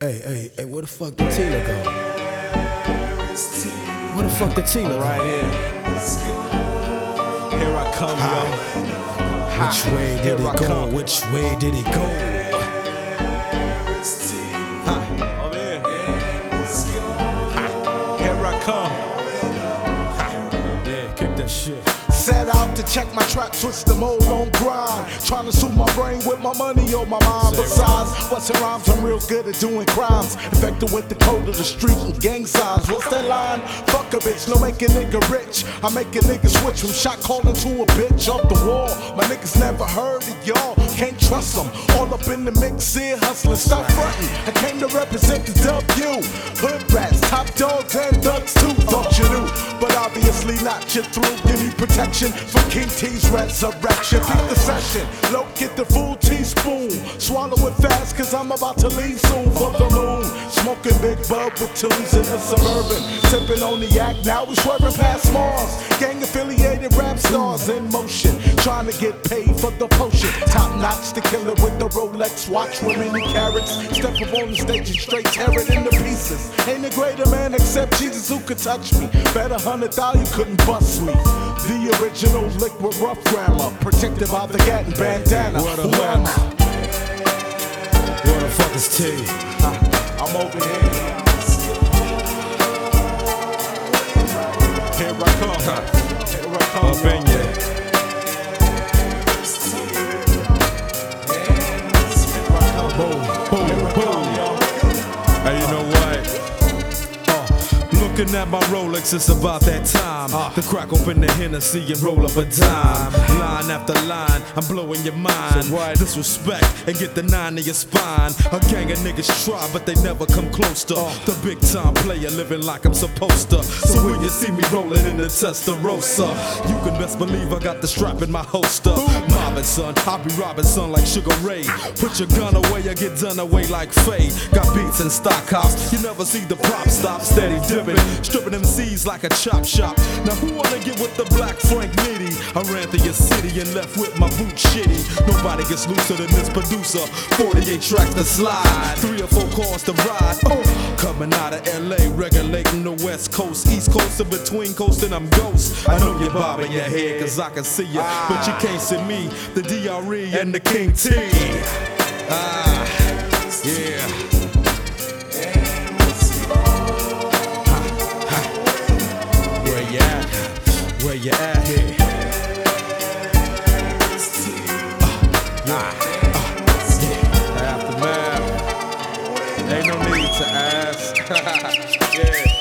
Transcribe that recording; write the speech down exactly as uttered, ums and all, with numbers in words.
Hey, hey, hey, where the fuck did Tina go? Where the fuck did Tina go? Right here. Here I come, yo. Which way did Here I it go? come. Which way did it go? Ha. Over here. Ha. Here I come. Ha. Yeah, kick that shit. Set out to check my trap, switch the mode on grind. Trying to soothe my brain with my money on my mind. Besides, busting rhymes, I'm real good at doing crimes. Infected with the code of the street and gang signs. What's that line? Fuck a bitch, no make a nigga rich. I make a nigga switch from shot calling to a bitch off the wall. My niggas never heard of y'all, can't trust them. All up in the mix here, hustling, stop frontin'. I came to represent the W. Hood rats, top dogs, and thugs too. Thought you knew, but obviously not. You through, give me protection for King T's resurrection. Beat the session, low, get the full teaspoon. Swallow it fast, cause I'm about to leave soon for the moon. Smoking big bub with tunes in the suburban. Sipping on the yak, now we swerving past Mars. Gang affiliated rap stars in motion. Trying to get paid for the potion. Top notch, the killer with the Rolex watch with many carrots. Step up on the stage and straight tear it into pieces. Ain't a greater man except Jesus who could touch me. Bet a hundred thousand you couldn't bust me. The original liquid rough grammar, protected by the Gatton bandana. What a Who am I? Where the fuck is T? I'm over here. Here I come. Here I come. Up in ya. Boom, boom, boom. Hey, you know what? Uh, looking at my Rolex, it's about that time uh, to crack open the Hennessy and roll up a dime. Line after line, I'm blowing your mind. So what? Disrespect and get the nine in your spine. A gang of niggas try, but they never come close to uh, the big time player living like I'm supposed to. So when you see me rolling in the Testarossa, you can best believe I got the strap in my holster. Mobbing, son, I be robbing, son, like Sugar Ray. Put your gun away, I get done away like Faye. Got beats in stock house, you never see the prop stop. Steady dipping, stripping them C's like a chop shop. Now who wanna get with the Black Frank Nitty? I ran through your city and left with my boot shitty. Nobody gets looser than this producer. forty-eight tracks to slide, three or four cars to ride. Oh, coming out of L A, regulating the West Coast, East Coast, and between coast, and I'm ghost. I know you're bobbing your head, cause I can see ya, but you can't see me, the D R E and the King T. Ah, yeah. Where you at? Where you at here? Uh, uh, yeah. Aftermath. Ain't no need to ask. Yeah.